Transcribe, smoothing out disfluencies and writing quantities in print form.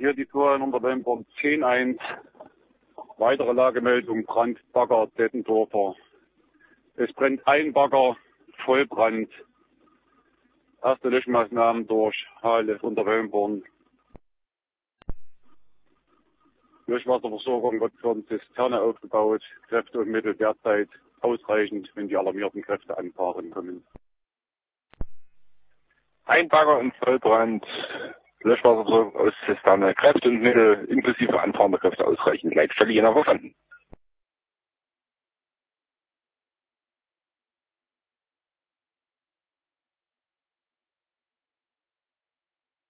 Hier die 200 Wemper 10.1. Weitere Lagemeldung, Brand, Bagger, Dettendorfer. Es brennt ein Bagger, Vollbrand. Erste Löschmaßnahmen durch HLF Unterwelmborn. Löschwasserversorgung wird für die Zisterne aufgebaut. Kräfte und Mittel derzeit ausreichend, wenn die alarmierten Kräfte anfahren kommen. Ein Bagger im Vollbrand. Löschwasserversorgung aus Zisterne. Kräfte und Mittel inklusive anfahrender Kräfte ausreichend. Leitstelle Jena verstanden.